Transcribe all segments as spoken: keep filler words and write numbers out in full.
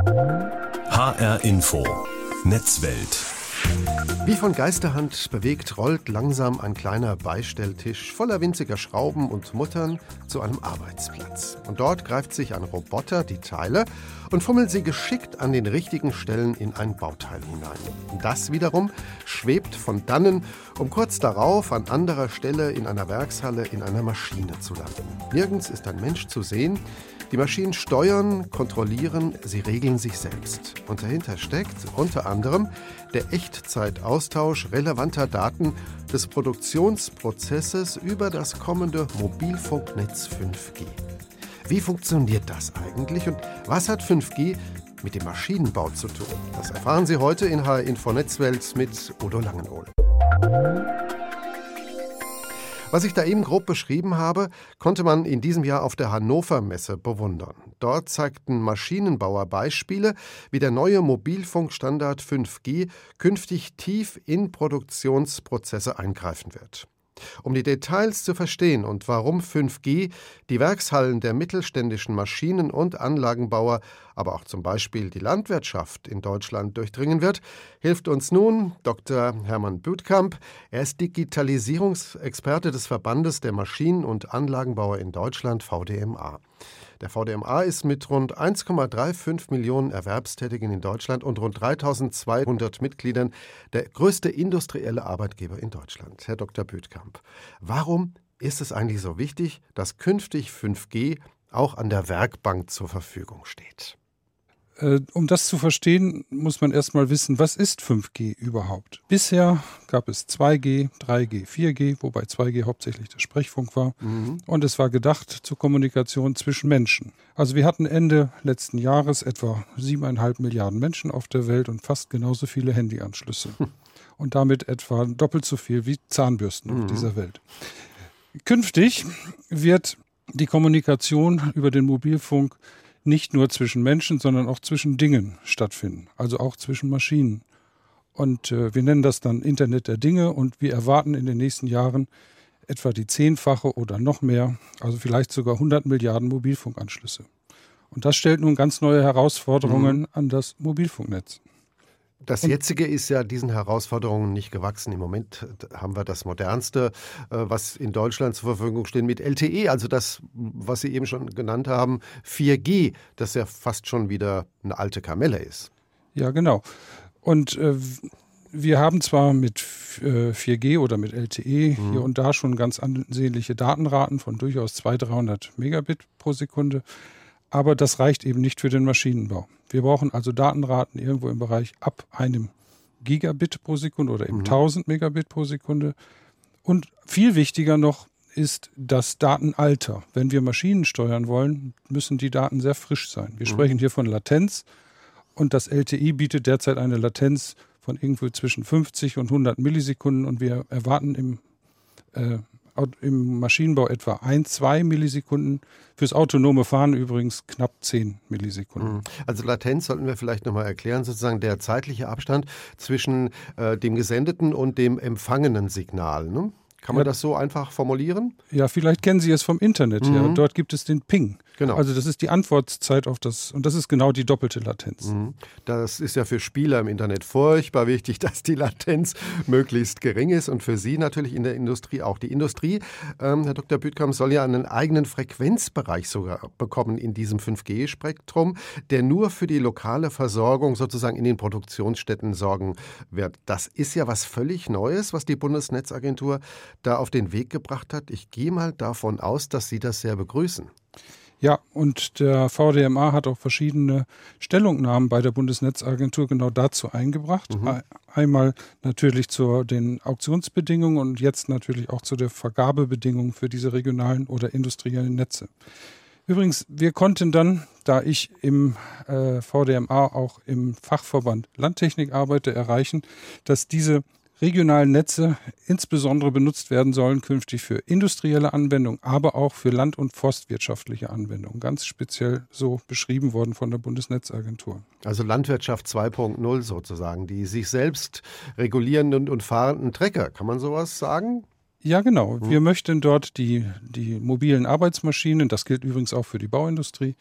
H R Info Netzwelt. Wie von Geisterhand bewegt, rollt langsam ein kleiner Beistelltisch voller winziger Schrauben und Muttern zu einem Arbeitsplatz. Und dort greift sich ein Roboter die Teile und fummelt sie geschickt an den richtigen Stellen in ein Bauteil hinein. Das wiederum schwebt von dannen, um kurz darauf an anderer Stelle in einer Werkshalle in einer Maschine zu landen. Nirgends ist ein Mensch zu sehen. Die Maschinen steuern, kontrollieren, sie regeln sich selbst. Und dahinter steckt unter anderem der Echtzeitaustausch relevanter Daten des Produktionsprozesses über das kommende Mobilfunknetz fünf G. Wie funktioniert das eigentlich und was hat fünf G mit dem Maschinenbau zu tun? Das erfahren Sie heute in H R Info Netzwelt mit Udo Langenohl. Was ich da eben grob beschrieben habe, konnte man in diesem Jahr auf der Hannover Messe bewundern. Dort zeigten Maschinenbauer Beispiele, wie der neue Mobilfunkstandard fünf G künftig tief in Produktionsprozesse eingreifen wird. Um die Details zu verstehen und warum fünf G die Werkshallen der mittelständischen Maschinen- und Anlagenbauer, aber auch zum Beispiel die Landwirtschaft in Deutschland durchdringen wird, hilft uns nun Doktor Hermann Büthkamp. Er ist Digitalisierungsexperte des Verbandes der Maschinen- und Anlagenbauer in Deutschland, V D M A. Der V D M A ist mit rund eins Komma fünfunddreißig Millionen Erwerbstätigen in Deutschland und rund dreitausendzweihundert Mitgliedern der größte industrielle Arbeitgeber in Deutschland. Herr Doktor Büthkamp, warum ist es eigentlich so wichtig, dass künftig fünf G auch an der Werkbank zur Verfügung steht? Um das zu verstehen, muss man erstmal wissen, was ist fünf G überhaupt? Bisher gab es zwei G, drei G, vier G, wobei zwei G hauptsächlich der Sprechfunk war. Mhm. Und es war gedacht zur Kommunikation zwischen Menschen. Also wir hatten Ende letzten Jahres etwa siebeneinhalb Milliarden Menschen auf der Welt und fast genauso viele Handyanschlüsse. Hm. Und damit etwa doppelt so viel wie Zahnbürsten mhm. auf dieser Welt. Künftig wird die Kommunikation über den Mobilfunk nicht nur zwischen Menschen, sondern auch zwischen Dingen stattfinden, also auch zwischen Maschinen. Und äh, wir nennen das dann Internet der Dinge und wir erwarten in den nächsten Jahren etwa die zehnfache oder noch mehr, also vielleicht sogar hundert Milliarden Mobilfunkanschlüsse. Und das stellt nun ganz neue Herausforderungen mhm. an das Mobilfunknetz. Das jetzige ist ja diesen Herausforderungen nicht gewachsen. Im Moment haben wir das Modernste, was in Deutschland zur Verfügung steht, mit L T E, also das, was Sie eben schon genannt haben, vier G, das ja fast schon wieder eine alte Kamelle ist. Ja, genau. Und äh, wir haben zwar mit äh, vier G oder mit L T E mhm. hier und da schon ganz ansehnliche Datenraten von durchaus zweihundert, dreihundert Megabit pro Sekunde, aber das reicht eben nicht für den Maschinenbau. Wir brauchen also Datenraten irgendwo im Bereich ab einem Gigabit pro Sekunde oder eben mhm. tausend Megabit pro Sekunde. Und viel wichtiger noch ist das Datenalter. Wenn wir Maschinen steuern wollen, müssen die Daten sehr frisch sein. Wir mhm. sprechen hier von Latenz und das L T E bietet derzeit eine Latenz von irgendwo zwischen fünfzig und hundert Millisekunden und wir erwarten im äh, im Maschinenbau etwa ein, zwei Millisekunden. Fürs autonome Fahren übrigens knapp zehn Millisekunden. Also Latenz sollten wir vielleicht nochmal erklären, sozusagen der zeitliche Abstand zwischen äh, dem gesendeten und dem empfangenen Signal, ne? Kann man ja, das so einfach formulieren? Ja, vielleicht kennen Sie es vom Internet her. Mhm. Dort gibt es den Ping. Genau. Also das ist die Antwortzeit auf das, und das ist genau die doppelte Latenz. Mhm. Das ist ja für Spieler im Internet furchtbar wichtig, dass die Latenz möglichst gering ist und für Sie natürlich in der Industrie auch. Die Industrie, ähm, Herr Doktor Büthkamp, soll ja einen eigenen Frequenzbereich sogar bekommen in diesem fünf G Spektrum, der nur für die lokale Versorgung sozusagen in den Produktionsstätten sorgen wird. Das ist ja was völlig Neues, was die Bundesnetzagentur da auf den Weg gebracht hat. Ich gehe mal davon aus, dass Sie das sehr begrüßen. Ja, und der V D M A hat auch verschiedene Stellungnahmen bei der Bundesnetzagentur genau dazu eingebracht. Mhm. Einmal natürlich zu den Auktionsbedingungen und jetzt natürlich auch zu der Vergabebedingungen für diese regionalen oder industriellen Netze. Übrigens, wir konnten dann, da ich im äh, V D M A auch im Fachverband Landtechnik arbeite, erreichen, dass diese regionalen Netze insbesondere benutzt werden sollen künftig für industrielle Anwendungen, aber auch für land- und forstwirtschaftliche Anwendungen. Ganz speziell so beschrieben worden von der Bundesnetzagentur. Also Landwirtschaft zwei Punkt null sozusagen, die sich selbst regulierenden und fahrenden Trecker. Kann man sowas sagen? Ja, genau. Wir mhm. möchten dort die, die mobilen Arbeitsmaschinen, das gilt übrigens auch für die Bauindustrie,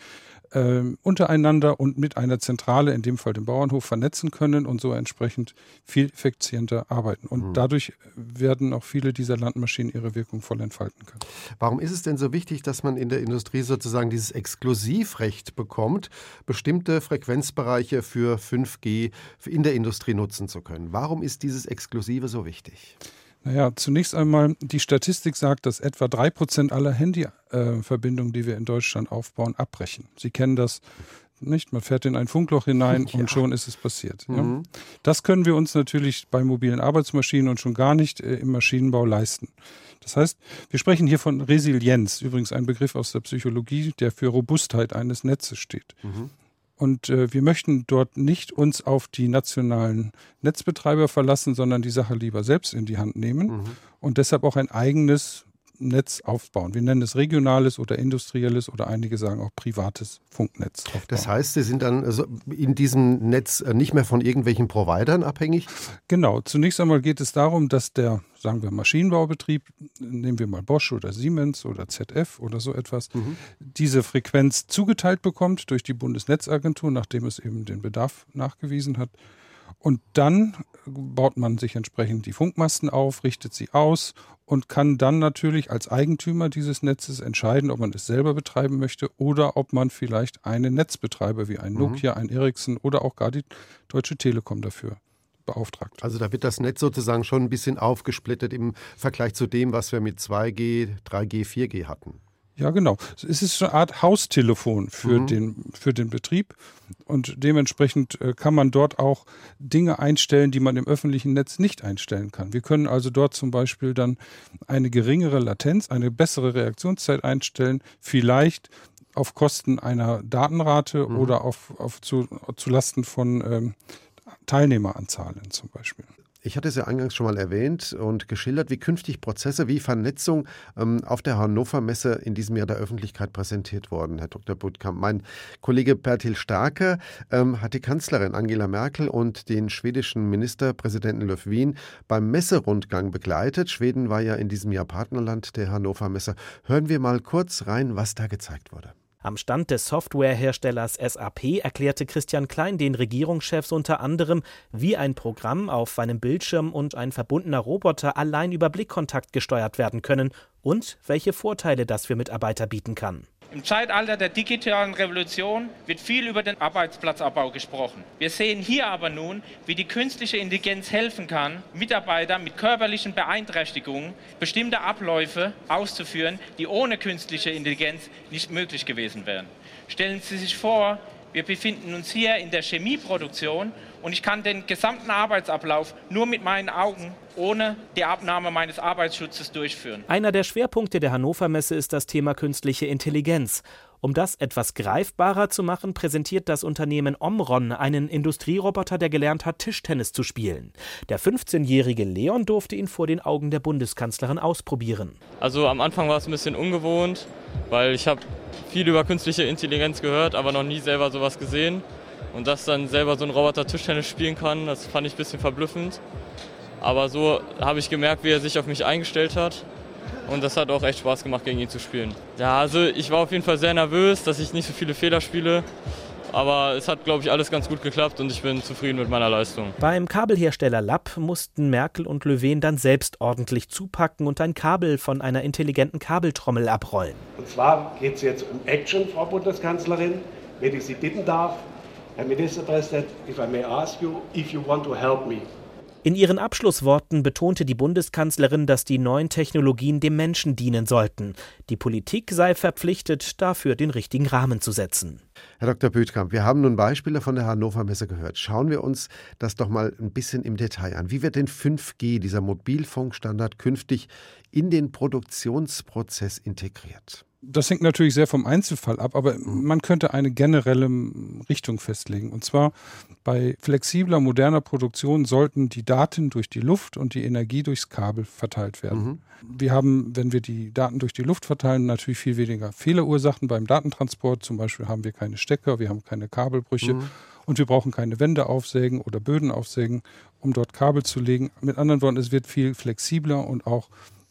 äh, untereinander und mit einer Zentrale, in dem Fall dem Bauernhof, vernetzen können und so entsprechend viel effizienter arbeiten. Und mhm. dadurch werden auch viele dieser Landmaschinen ihre Wirkung voll entfalten können. Warum ist es denn so wichtig, dass man in der Industrie sozusagen dieses Exklusivrecht bekommt, bestimmte Frequenzbereiche für fünf G in der Industrie nutzen zu können? Warum ist dieses Exklusive so wichtig? Naja, zunächst einmal, die Statistik sagt, dass etwa drei Prozent aller Handyverbindungen, äh, die wir in Deutschland aufbauen, abbrechen. Sie kennen das nicht? Man fährt in ein Funkloch hinein ja. und schon ist es passiert. Mhm. Ja? Das können wir uns natürlich bei mobilen Arbeitsmaschinen und schon gar nicht äh, im Maschinenbau leisten. Das heißt, wir sprechen hier von Resilienz, übrigens ein Begriff aus der Psychologie, der für Robustheit eines Netzes steht. Mhm. Und äh, wir möchten dort nicht uns auf die nationalen Netzbetreiber verlassen, sondern die Sache lieber selbst in die Hand nehmen mhm. und deshalb auch ein eigenes Netz aufbauen. Wir nennen es regionales oder industrielles oder einige sagen auch privates Funknetz aufbauen. Das heißt, Sie sind dann also in diesem Netz nicht mehr von irgendwelchen Providern abhängig? Genau. Zunächst einmal geht es darum, dass der, sagen wir, Maschinenbaubetrieb, nehmen wir mal Bosch oder Siemens oder Z F oder so etwas, mhm. diese Frequenz zugeteilt bekommt durch die Bundesnetzagentur, nachdem es eben den Bedarf nachgewiesen hat. Und dann baut man sich entsprechend die Funkmasten auf, richtet sie aus und kann dann natürlich als Eigentümer dieses Netzes entscheiden, ob man es selber betreiben möchte oder ob man vielleicht einen Netzbetreiber wie ein Nokia, ein Ericsson oder auch gar die Deutsche Telekom dafür beauftragt. Also da wird das Netz sozusagen schon ein bisschen aufgesplittet im Vergleich zu dem, was wir mit zwei G, drei G, vier G hatten. Ja, genau. Es ist eine Art Haustelefon für, mhm. den, für den Betrieb und dementsprechend äh, kann man dort auch Dinge einstellen, die man im öffentlichen Netz nicht einstellen kann. Wir können also dort zum Beispiel dann eine geringere Latenz, eine bessere Reaktionszeit einstellen, vielleicht auf Kosten einer Datenrate mhm. oder auf, auf zu, zu Lasten von ähm, Teilnehmeranzahlen zum Beispiel. Ich hatte es ja eingangs schon mal erwähnt und geschildert, wie künftig Prozesse wie Vernetzung ähm, auf der Hannover Messe in diesem Jahr der Öffentlichkeit präsentiert wurden, Herr Doktor Budkamp. Mein Kollege Bertil Starke ähm, hat die Kanzlerin Angela Merkel und den schwedischen Ministerpräsidenten Löfven beim Messerundgang begleitet. Schweden war ja in diesem Jahr Partnerland der Hannover Messe. Hören wir mal kurz rein, was da gezeigt wurde. Am Stand des Softwareherstellers S A P erklärte Christian Klein den Regierungschefs unter anderem, wie ein Programm auf einem Bildschirm und ein verbundener Roboter allein über Blickkontakt gesteuert werden können und welche Vorteile das für Mitarbeiter bieten kann. Im Zeitalter der digitalen Revolution wird viel über den Arbeitsplatzabbau gesprochen. Wir sehen hier aber nun, wie die künstliche Intelligenz helfen kann, Mitarbeiter mit körperlichen Beeinträchtigungen bestimmte Abläufe auszuführen, die ohne künstliche Intelligenz nicht möglich gewesen wären. Stellen Sie sich vor, wir befinden uns hier in der Chemieproduktion und ich kann den gesamten Arbeitsablauf nur mit meinen Augen ohne die Abnahme meines Arbeitsschutzes durchführen. Einer der Schwerpunkte der Hannover Messe ist das Thema künstliche Intelligenz. Um das etwas greifbarer zu machen, präsentiert das Unternehmen Omron einen Industrieroboter, der gelernt hat, Tischtennis zu spielen. Der fünfzehnjährige Leon durfte ihn vor den Augen der Bundeskanzlerin ausprobieren. Also am Anfang war es ein bisschen ungewohnt, weil ich habe viel über künstliche Intelligenz gehört, aber noch nie selber sowas gesehen. Und dass dann selber so ein Roboter Tischtennis spielen kann, das fand ich ein bisschen verblüffend. Aber so habe ich gemerkt, wie er sich auf mich eingestellt hat. Und das hat auch echt Spaß gemacht, gegen ihn zu spielen. Ja, also ich war auf jeden Fall sehr nervös, dass ich nicht so viele Fehler spiele. Aber es hat, glaube ich, alles ganz gut geklappt und ich bin zufrieden mit meiner Leistung. Beim Kabelhersteller Lapp mussten Merkel und Löfven dann selbst ordentlich zupacken und ein Kabel von einer intelligenten Kabeltrommel abrollen. Und zwar geht es jetzt um Action, Frau Bundeskanzlerin. Wenn ich Sie bitten darf, Herr Ministerpräsident, if I may ask you, if you want to help me. In ihren Abschlussworten betonte die Bundeskanzlerin, dass die neuen Technologien dem Menschen dienen sollten. Die Politik sei verpflichtet, dafür den richtigen Rahmen zu setzen. Herr Doktor Budkamp, wir haben nun Beispiele von der Hannover Messe gehört. Schauen wir uns das doch mal ein bisschen im Detail an. Wie wird denn fünf G, dieser Mobilfunkstandard, künftig in den Produktionsprozess integriert? Das hängt natürlich sehr vom Einzelfall ab, aber man könnte eine generelle Richtung festlegen. Und zwar bei flexibler, moderner Produktion sollten die Daten durch die Luft und die Energie durchs Kabel verteilt werden. Mhm. Wir haben, wenn wir die Daten durch die Luft verteilen, natürlich viel weniger Fehlerursachen beim Datentransport. Zum Beispiel haben wir keine Stecker, wir haben keine Kabelbrüche mhm. und wir brauchen keine Wände aufsägen oder Böden aufsägen, um dort Kabel zu legen. Mit anderen Worten, es wird viel flexibler und auch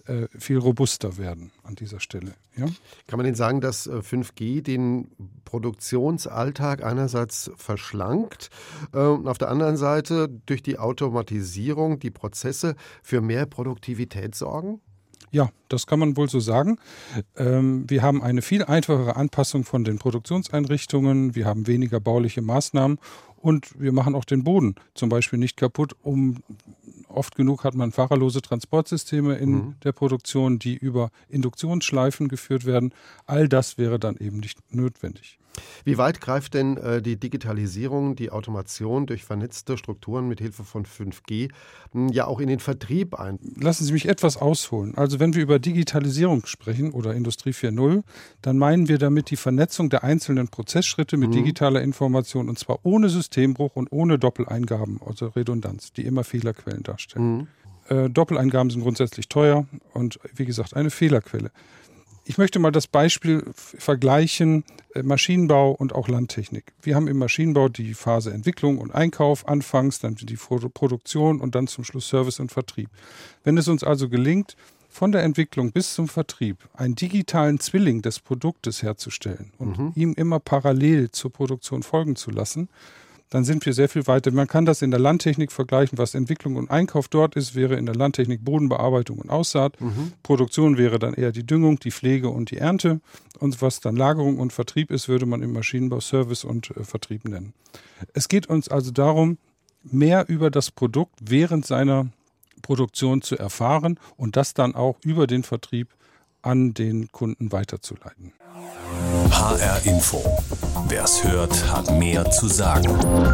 äh, viel robuster werden an dieser Stelle. Ja? Kann man denn sagen, dass äh, fünf G den Produktionsalltag einerseits verschlankt äh, und auf der anderen Seite durch die Automatisierung die Prozesse für mehr Produktivität sorgen? Ja, das kann man wohl so sagen. Ähm, wir haben eine viel einfachere Anpassung von den Produktionseinrichtungen, wir haben weniger bauliche Maßnahmen und wir machen auch den Boden zum Beispiel nicht kaputt. Um, oft genug hat man fahrerlose Transportsysteme in mhm. der Produktion, die über Induktionsschleifen geführt werden. All das wäre dann eben nicht notwendig. Wie weit greift denn äh, die Digitalisierung, die Automation durch vernetzte Strukturen mit Hilfe von fünf G mh, ja auch in den Vertrieb ein? Lassen Sie mich etwas ausholen. Also wenn wir über Digitalisierung sprechen oder Industrie vier Punkt null, dann meinen wir damit die Vernetzung der einzelnen Prozessschritte mit mhm. digitaler Information und zwar ohne Systembruch und ohne Doppeleingaben, also Redundanz, die immer Fehlerquellen darstellen. Mhm. Äh, Doppeleingaben sind grundsätzlich teuer und wie gesagt eine Fehlerquelle. Ich möchte mal das Beispiel vergleichen, äh, Maschinenbau und auch Landtechnik. Wir haben im Maschinenbau die Phase Entwicklung und Einkauf anfangs, dann die Produktion und dann zum Schluss Service und Vertrieb. Wenn es uns also gelingt, von der Entwicklung bis zum Vertrieb einen digitalen Zwilling des Produktes herzustellen und mhm. ihm immer parallel zur Produktion folgen zu lassen, dann sind wir sehr viel weiter. Man kann das in der Landtechnik vergleichen, was Entwicklung und Einkauf dort ist, wäre in der Landtechnik Bodenbearbeitung und Aussaat. Mhm. Produktion wäre dann eher die Düngung, die Pflege und die Ernte. Und was dann Lagerung und Vertrieb ist, würde man im Maschinenbau Service und äh, Vertrieb nennen. Es geht uns also darum, mehr über das Produkt während seiner Produktion zu erfahren und das dann auch über den Vertrieb an den Kunden weiterzuleiten. H R Info. Wer es hört, hat mehr zu sagen.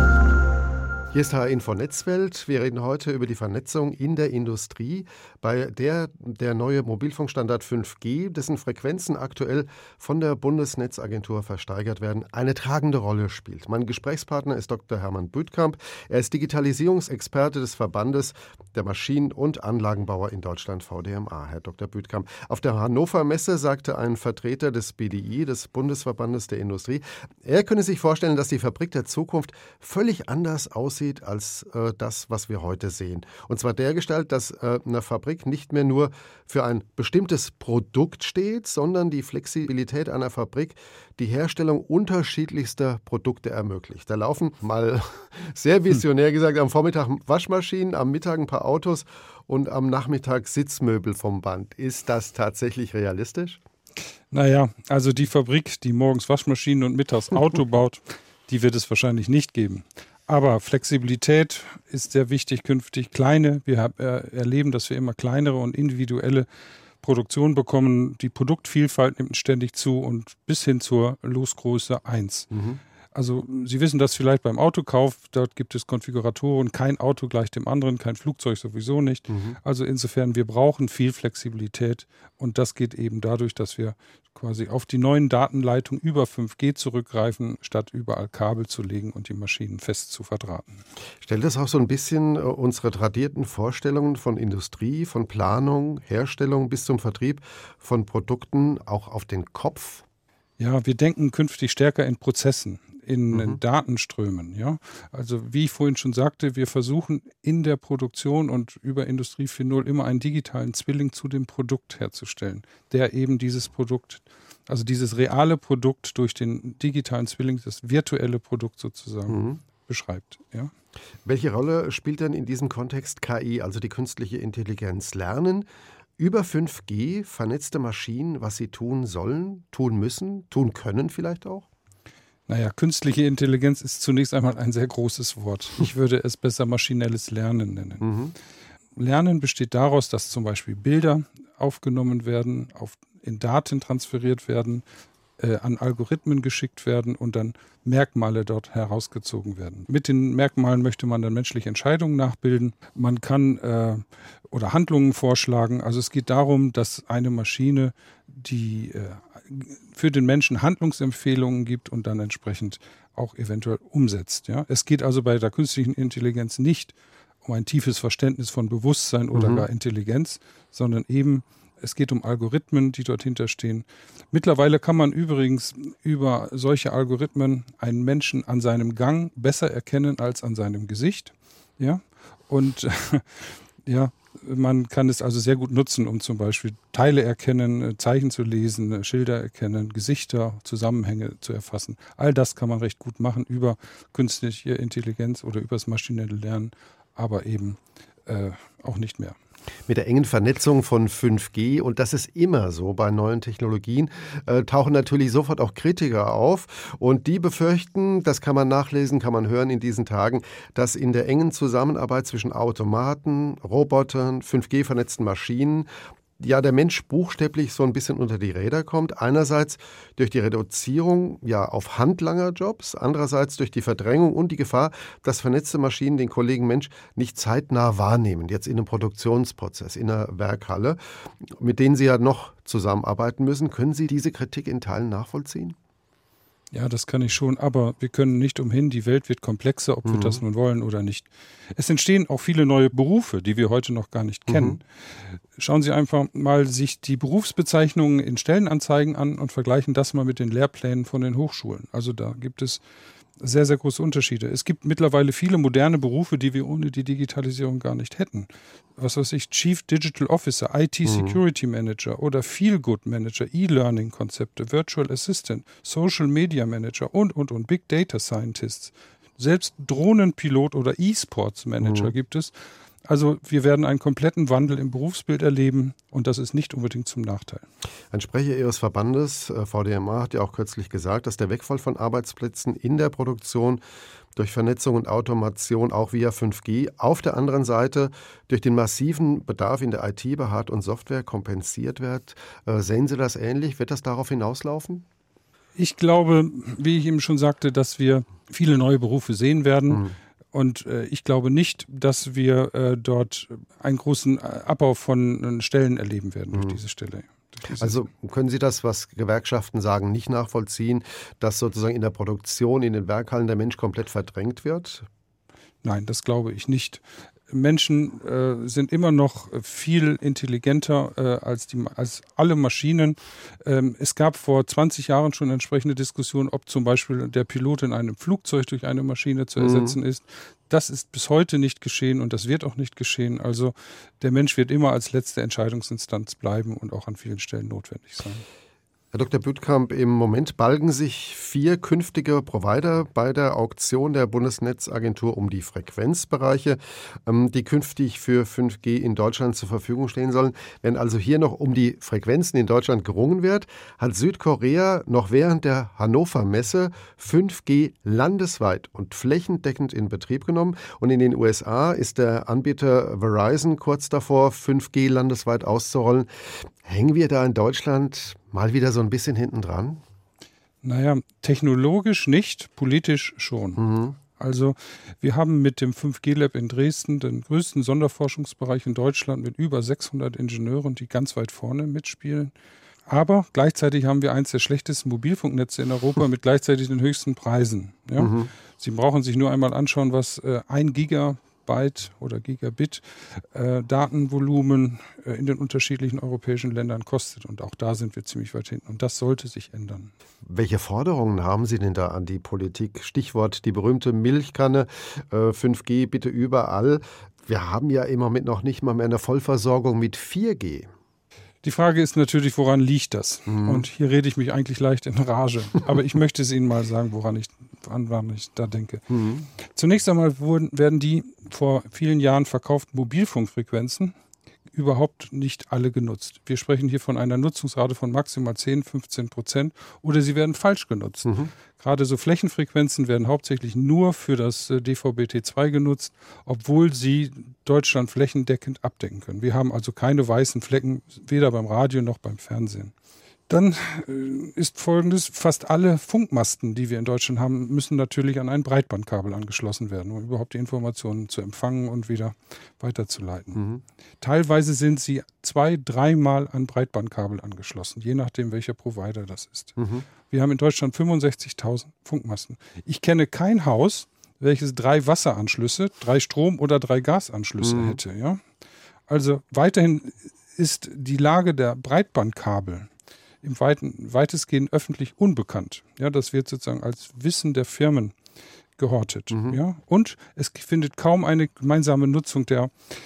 Hier ist H R Info Netzwelt. Wir reden heute über die Vernetzung in der Industrie, bei der der neue Mobilfunkstandard fünf G, dessen Frequenzen aktuell von der Bundesnetzagentur versteigert werden, eine tragende Rolle spielt. Mein Gesprächspartner ist Doktor Hermann Büttkamp. Er ist Digitalisierungsexperte des Verbandes der Maschinen- und Anlagenbauer in Deutschland, V D M A. Herr Doktor Büttkamp, auf der Hannover Messe sagte ein Vertreter des B D I, des Bundesverbandes der Industrie, er könne sich vorstellen, dass die Fabrik der Zukunft völlig anders aussieht als äh, das, was wir heute sehen. Und zwar dergestalt, dass äh, eine Fabrik nicht mehr nur für ein bestimmtes Produkt steht, sondern die Flexibilität einer Fabrik die Herstellung unterschiedlichster Produkte ermöglicht. Da laufen, mal sehr visionär gesagt, am Vormittag Waschmaschinen, am Mittag ein paar Autos und am Nachmittag Sitzmöbel vom Band. Ist das tatsächlich realistisch? Naja, also die Fabrik, die morgens Waschmaschinen und mittags Auto baut, die wird es wahrscheinlich nicht geben. Aber Flexibilität ist sehr wichtig künftig. Kleine, wir hab, äh, erleben, dass wir immer kleinere und individuelle Produktion bekommen. Die Produktvielfalt nimmt ständig zu und bis hin zur Losgröße eins. Mhm. Also Sie wissen das vielleicht beim Autokauf, dort gibt es Konfiguratoren, kein Auto gleich dem anderen, kein Flugzeug sowieso nicht. Mhm. Also insofern, wir brauchen viel Flexibilität und das geht eben dadurch, dass wir quasi auf die neuen Datenleitungen über fünf G zurückgreifen, statt überall Kabel zu legen und die Maschinen fest zu verdrahten. Stellt das auch so ein bisschen äh, unsere tradierten Vorstellungen von Industrie, von Planung, Herstellung bis zum Vertrieb von Produkten auch auf den Kopf? Ja, wir denken künftig stärker in Prozessen, in mhm. Datenströmen. Ja? Also wie ich vorhin schon sagte, wir versuchen in der Produktion und über Industrie vier Punkt null immer einen digitalen Zwilling zu dem Produkt herzustellen, der eben dieses Produkt, also dieses reale Produkt durch den digitalen Zwilling, das virtuelle Produkt sozusagen mhm. beschreibt. Ja? Welche Rolle spielt denn in diesem Kontext K I, also die künstliche Intelligenz? Lernen über fünf G vernetzte Maschinen, was sie tun sollen, tun müssen, tun können vielleicht auch? Naja, künstliche Intelligenz ist zunächst einmal ein sehr großes Wort. Ich würde es besser maschinelles Lernen nennen. Mhm. Lernen besteht daraus, dass zum Beispiel Bilder aufgenommen werden, auf, in Daten transferiert werden, äh, an Algorithmen geschickt werden und dann Merkmale dort herausgezogen werden. Mit den Merkmalen möchte man dann menschliche Entscheidungen nachbilden. Man kann äh, oder Handlungen vorschlagen. Also es geht darum, dass eine Maschine die äh, für den Menschen Handlungsempfehlungen gibt und dann entsprechend auch eventuell umsetzt. Ja? Es geht also bei der künstlichen Intelligenz nicht um ein tiefes Verständnis von Bewusstsein oder mhm. gar Intelligenz, sondern eben es geht um Algorithmen, die dort hinterstehen. Mittlerweile kann man übrigens über solche Algorithmen einen Menschen an seinem Gang besser erkennen als an seinem Gesicht. Ja? Und Ja, man kann es also sehr gut nutzen, um zum Beispiel Teile erkennen, Zeichen zu lesen, Schilder erkennen, Gesichter, Zusammenhänge zu erfassen. All das kann man recht gut machen über künstliche Intelligenz oder über das maschinelle Lernen, aber eben äh, auch nicht mehr. Mit der engen Vernetzung von fünf G, und das ist immer so bei neuen Technologien, äh, tauchen natürlich sofort auch Kritiker auf. Und die befürchten, das kann man nachlesen, kann man hören in diesen Tagen, dass in der engen Zusammenarbeit zwischen Automaten, Robotern, fünf G-vernetzten Maschinen ja der Mensch buchstäblich so ein bisschen unter die Räder kommt. Einerseits durch die Reduzierung ja auf Handlangerjobs, andererseits durch die Verdrängung und die Gefahr, dass vernetzte Maschinen den Kollegen Mensch nicht zeitnah wahrnehmen, jetzt in einem Produktionsprozess, in einer Werkhalle, mit denen Sie ja noch zusammenarbeiten müssen. Können Sie diese Kritik in Teilen nachvollziehen? Ja, das kann ich schon, aber wir können nicht umhin, die Welt wird komplexer, ob mhm. wir das nun wollen oder nicht. Es entstehen auch viele neue Berufe, die wir heute noch gar nicht kennen. Mhm. Schauen Sie einfach mal sich die Berufsbezeichnungen in Stellenanzeigen an und vergleichen das mal mit den Lehrplänen von den Hochschulen. Also da gibt es sehr, sehr große Unterschiede. Es gibt mittlerweile viele moderne Berufe, die wir ohne die Digitalisierung gar nicht hätten. Was weiß ich, Chief Digital Officer, I T Security Manager oder Feel-Good Manager, E-Learning-Konzepte, Virtual Assistant, Social Media Manager und, und, und Big Data Scientists. Selbst Drohnenpilot oder E-Sports Manager mhm. gibt es. Also wir werden einen kompletten Wandel im Berufsbild erleben und das ist nicht unbedingt zum Nachteil. Ein Sprecher Ihres Verbandes, V D M A, hat ja auch kürzlich gesagt, dass der Wegfall von Arbeitsplätzen in der Produktion durch Vernetzung und Automation auch via fünf G auf der anderen Seite durch den massiven Bedarf in der I T bei Hard- und Software kompensiert wird. Äh, sehen Sie das ähnlich? Wird das darauf hinauslaufen? Ich glaube, wie ich eben schon sagte, dass wir viele neue Berufe sehen werden. Mhm. Und äh, ich glaube nicht, dass wir äh, dort einen großen Abbau von äh, Stellen erleben werden durch mhm. diese Stelle. Durch diese also können Sie das, was Gewerkschaften sagen, nicht nachvollziehen, dass sozusagen in der Produktion, in den Werkhallen der Mensch komplett verdrängt wird? Nein, das glaube ich nicht. Menschen äh, sind immer noch viel intelligenter äh, als, die, als alle Maschinen. Ähm, es gab vor zwanzig Jahren schon entsprechende Diskussionen, ob zum Beispiel der Pilot in einem Flugzeug durch eine Maschine zu ersetzen mhm. ist. Das ist bis heute nicht geschehen und das wird auch nicht geschehen. Also der Mensch wird immer als letzte Entscheidungsinstanz bleiben und auch an vielen Stellen notwendig sein. Herr Doktor Büttkamp, im Moment balgen sich vier künftige Provider bei der Auktion der Bundesnetzagentur um die Frequenzbereiche, die künftig für fünf G in Deutschland zur Verfügung stehen sollen. Wenn also hier noch um die Frequenzen in Deutschland gerungen wird, hat Südkorea noch während der Hannover Messe fünf G landesweit und flächendeckend in Betrieb genommen. Und in den U S A ist der Anbieter Verizon kurz davor, fünf G landesweit auszurollen. Hängen wir da in Deutschland mal wieder so ein bisschen hinten dran? Naja, technologisch nicht, politisch schon. Mhm. Also wir haben mit dem fünf G Lab in Dresden den größten Sonderforschungsbereich in Deutschland mit über sechshundert Ingenieuren, die ganz weit vorne mitspielen. Aber gleichzeitig haben wir eins der schlechtesten Mobilfunknetze in Europa mit gleichzeitig den höchsten Preisen. Ja? Mhm. Sie brauchen sich nur einmal anschauen, was äh, ein Gigabyte oder Gigabit äh, Datenvolumen äh, in den unterschiedlichen europäischen Ländern kostet. Und auch da sind wir ziemlich weit hinten. Und das sollte sich ändern. Welche Forderungen haben Sie denn da an die Politik? Stichwort die berühmte Milchkanne, äh, fünf G bitte überall. Wir haben ja im Moment noch nicht mal mehr eine Vollversorgung mit vier G. Die Frage ist natürlich, woran liegt das? Mhm. Und hier rede ich mich eigentlich leicht in Rage. Aber ich möchte es Ihnen mal sagen, woran ich, woran ich da denke. Mhm. Zunächst einmal wurden, werden die vor vielen Jahren verkauften Mobilfunkfrequenzen überhaupt nicht alle genutzt. Wir sprechen hier von einer Nutzungsrate von maximal zehn, fünfzehn Prozent oder sie werden falsch genutzt. Mhm. Gerade so Flächenfrequenzen werden hauptsächlich nur für das D V B T zwei genutzt, obwohl sie Deutschland flächendeckend abdecken können. Wir haben also keine weißen Flecken, weder beim Radio noch beim Fernsehen. Dann ist Folgendes: Fast alle Funkmasten, die wir in Deutschland haben, müssen natürlich an ein Breitbandkabel angeschlossen werden, um überhaupt die Informationen zu empfangen und wieder weiterzuleiten. Mhm. Teilweise sind sie zwei-, dreimal an Breitbandkabel angeschlossen, je nachdem, welcher Provider das ist. Mhm. Wir haben in Deutschland fünfundsechzigtausend Funkmasten. Ich kenne kein Haus, welches drei Wasseranschlüsse, drei Strom- oder drei Gasanschlüsse mhm. hätte. Ja? Also weiterhin ist die Lage der Breitbandkabel im weiten, weitestgehend öffentlich unbekannt. Ja, das wird sozusagen als Wissen der Firmen gehortet. Mhm. Ja? Und es findet kaum eine gemeinsame Nutzung der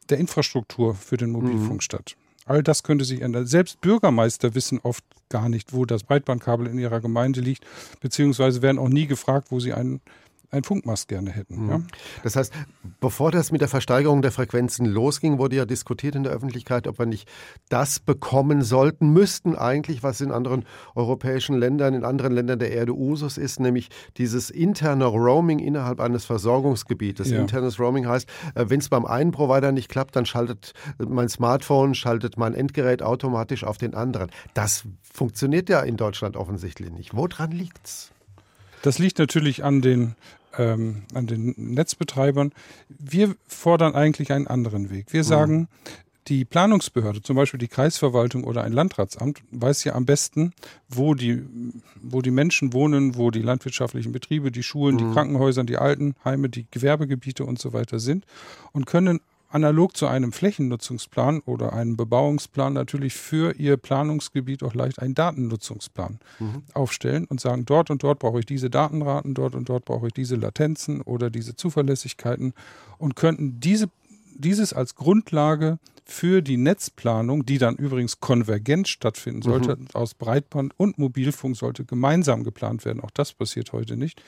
der Infrastruktur für den Mobilfunk mhm. statt. All das könnte sich ändern. Selbst Bürgermeister wissen oft gar nicht, wo das Breitbandkabel in ihrer Gemeinde liegt, beziehungsweise werden auch nie gefragt, wo sie einen ein Funkmast gerne hätten. Mhm. Ja? Das heißt, bevor das mit der Versteigerung der Frequenzen losging, wurde ja diskutiert in der Öffentlichkeit, ob wir nicht das bekommen sollten, müssten eigentlich, was in anderen europäischen Ländern, in anderen Ländern der Erde Usus ist, nämlich dieses interne Roaming innerhalb eines Versorgungsgebietes. Ja. Internes Roaming heißt, wenn es beim einen Provider nicht klappt, dann schaltet mein Smartphone, schaltet mein Endgerät automatisch auf den anderen. Das funktioniert ja in Deutschland offensichtlich nicht. Woran liegt's? Das liegt natürlich an den Ähm, an den Netzbetreibern. Wir fordern eigentlich einen anderen Weg. Wir sagen, mhm. die Planungsbehörde, zum Beispiel die Kreisverwaltung oder ein Landratsamt, weiß ja am besten, wo die, wo die Menschen wohnen, wo die landwirtschaftlichen Betriebe, die Schulen, mhm. die Krankenhäuser, die Altenheime, die Gewerbegebiete und so weiter sind und können analog zu einem Flächennutzungsplan oder einem Bebauungsplan natürlich für ihr Planungsgebiet auch leicht einen Datennutzungsplan mhm. aufstellen und sagen, dort und dort brauche ich diese Datenraten, dort und dort brauche ich diese Latenzen oder diese Zuverlässigkeiten und könnten diese, dieses als Grundlage für die Netzplanung, die dann übrigens konvergent stattfinden sollte, mhm. aus Breitband und Mobilfunk sollte gemeinsam geplant werden, auch das passiert heute nicht.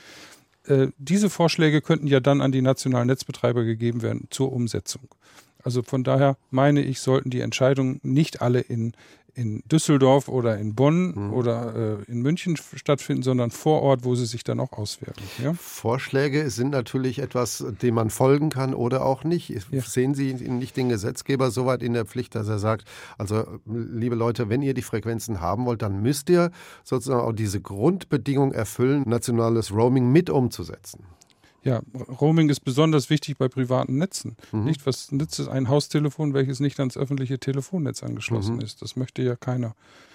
Diese Vorschläge könnten ja dann an die nationalen Netzbetreiber gegeben werden zur Umsetzung. Also von daher meine ich, sollten die Entscheidungen nicht alle in, in Düsseldorf oder in Bonn mhm. oder äh, in München stattfinden, sondern vor Ort, wo sie sich dann auch auswirken. Ja? Vorschläge sind natürlich etwas, dem man folgen kann oder auch nicht. Ja. Sehen Sie nicht den Gesetzgeber so weit in der Pflicht, dass er sagt, also liebe Leute, wenn ihr die Frequenzen haben wollt, dann müsst ihr sozusagen auch diese Grundbedingung erfüllen, nationales Roaming mit umzusetzen. Ja, Roaming ist besonders wichtig bei privaten Netzen. Mhm. Nicht, was nützt es ein Haustelefon, welches nicht ans öffentliche Telefonnetz angeschlossen mhm. ist? Das möchte ja keiner.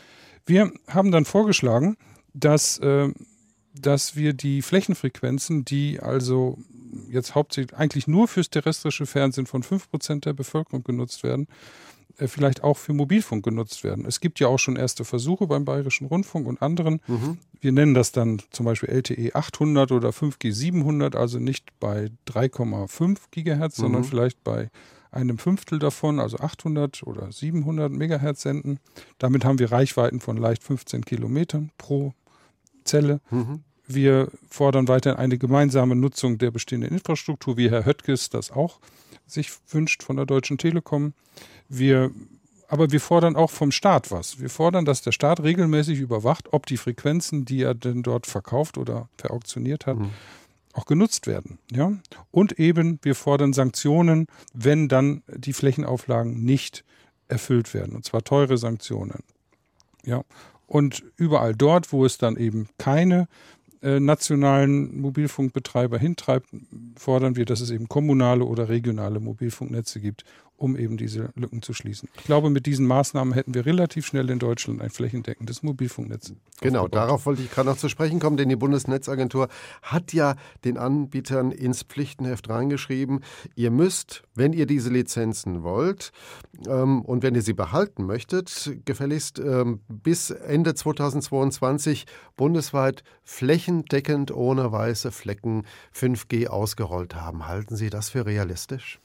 Wir haben dann vorgeschlagen, dass, äh, dass wir die Flächenfrequenzen, die also jetzt hauptsächlich eigentlich nur fürs terrestrische Fernsehen von fünf Prozent der Bevölkerung genutzt werden, vielleicht auch für Mobilfunk genutzt werden. Es gibt ja auch schon erste Versuche beim Bayerischen Rundfunk und anderen. Mhm. Wir nennen das dann zum Beispiel L T E achthundert oder fünf G siebenhundert, also nicht bei drei Komma fünf Gigahertz, mhm. sondern vielleicht bei einem Fünftel davon, also achthundert oder siebenhundert Megahertz senden. Damit haben wir Reichweiten von leicht fünfzehn Kilometern pro Zelle. Mhm. Wir fordern weiterhin eine gemeinsame Nutzung der bestehenden Infrastruktur, wie Herr Höttges das auch sich wünscht von der Deutschen Telekom. Wir, aber wir fordern auch vom Staat was. Wir fordern, dass der Staat regelmäßig überwacht, ob die Frequenzen, die er denn dort verkauft oder verauktioniert hat, mhm. auch genutzt werden. Ja? Und eben, wir fordern Sanktionen, wenn dann die Flächenauflagen nicht erfüllt werden. Und zwar teure Sanktionen. Ja? Und überall dort, wo es dann eben keine äh, nationalen Mobilfunkbetreiber hintreibt, fordern wir, dass es eben kommunale oder regionale Mobilfunknetze gibt, um eben diese Lücken zu schließen. Ich glaube, mit diesen Maßnahmen hätten wir relativ schnell in Deutschland ein flächendeckendes Mobilfunknetz. Genau, aufgebaut. Darauf wollte ich gerade noch zu sprechen kommen, denn die Bundesnetzagentur hat ja den Anbietern ins Pflichtenheft reingeschrieben, ihr müsst, wenn ihr diese Lizenzen wollt ähm, und wenn ihr sie behalten möchtet, gefälligst ähm, bis Ende zweitausendzweiundzwanzig bundesweit flächendeckend ohne weiße Flecken fünf G ausgerollt haben. Halten Sie das für realistisch?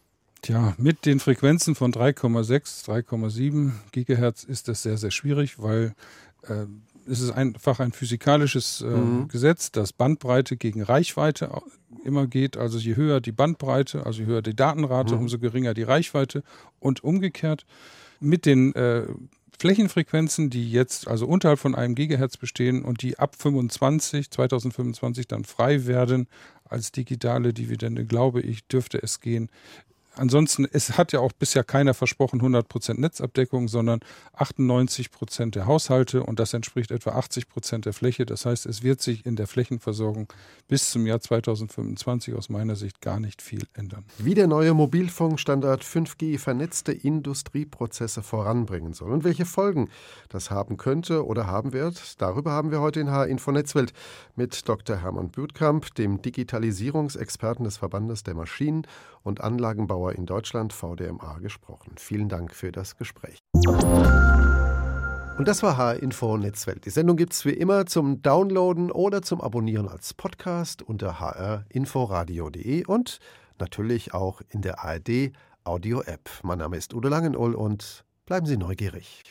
Tja, mit den Frequenzen von drei Komma sechs, drei Komma sieben Gigahertz ist das sehr, sehr schwierig, weil äh, es ist einfach ein physikalisches äh, mhm. Gesetz, dass Bandbreite gegen Reichweite immer geht. Also je höher die Bandbreite, also je höher die Datenrate, mhm. umso geringer die Reichweite und umgekehrt. Mit den äh, Flächenfrequenzen, die jetzt also unterhalb von einem Gigahertz bestehen und die ab fünfundzwanzig, zweitausendfünfundzwanzig dann frei werden als digitale Dividende, glaube ich, dürfte es gehen. Ansonsten, es hat ja auch bisher keiner versprochen hundert Prozent Netzabdeckung, sondern achtundneunzig Prozent der Haushalte und das entspricht etwa achtzig Prozent der Fläche. Das heißt, es wird sich in der Flächenversorgung bis zum Jahr zweitausendfünfundzwanzig aus meiner Sicht gar nicht viel ändern. Wie der neue Mobilfunkstandard fünf G vernetzte Industrieprozesse voranbringen soll und welche Folgen das haben könnte oder haben wird, darüber haben wir heute in H R Info Netzwelt mit Doktor Hermann Bührtkamp, dem Digitalisierungsexperten des Verbandes der Maschinen- und Anlagenbauer in Deutschland, V D M A, gesprochen. Vielen Dank für das Gespräch. Und das war H R Info Netzwelt. Die Sendung gibt es wie immer zum Downloaden oder zum Abonnieren als Podcast unter h r info radio punkt d e und natürlich auch in der A R D Audio-App. Mein Name ist Udo Langenull und bleiben Sie neugierig.